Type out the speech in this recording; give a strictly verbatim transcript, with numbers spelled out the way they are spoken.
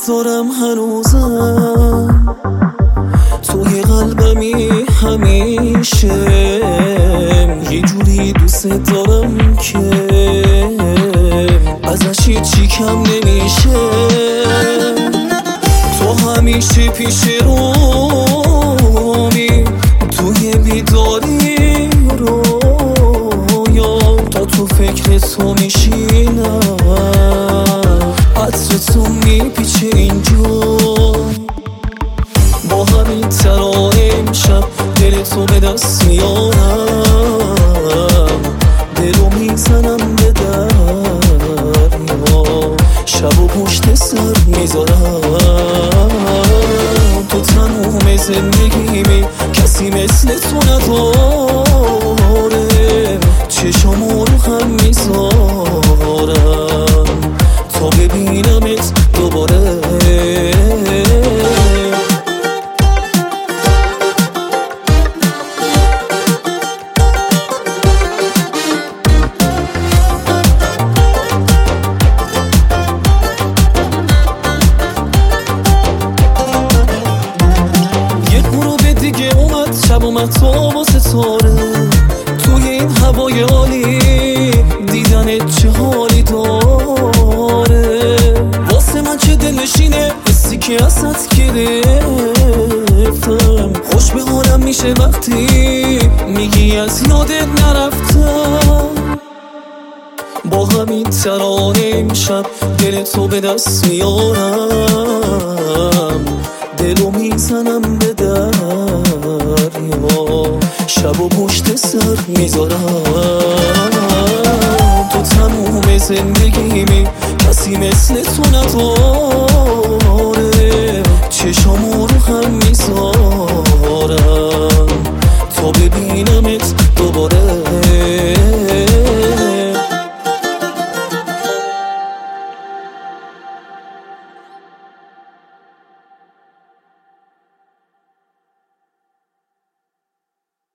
دارم هنوزم توی قلبمی همیشه، یه جوری دوست دارم که ازش هیچی کم نمیشه. تو همیشه پیش رومی، توی بیداری رویا، تا تو فکر تو میشینم، عطر تو میپیچه اینجا. با همین ترانه امشب دل تو به دست میارم، دلو میزنم به دریا، شب و پشت سر میذارم. تو تموم زندگیمی کسی مثل تو نداره، چشامو رو هم میذارم تا ببینمت دوباره. دیگه اومد شب اومد تو با ستاره، توی این هوای عالی دیدنت چه حالی داره. واسه من چه دلنشینه حسی که ازت گرفتم، خوش به حالم میشه وقتی میگی از یادت نرفتم. با همین ترانه امشب دل تو به دست میارم، دلو میزنم به دریا، شب و پشت سر میذارم. تو تموم زندگیمی کسی مثل تو نداره،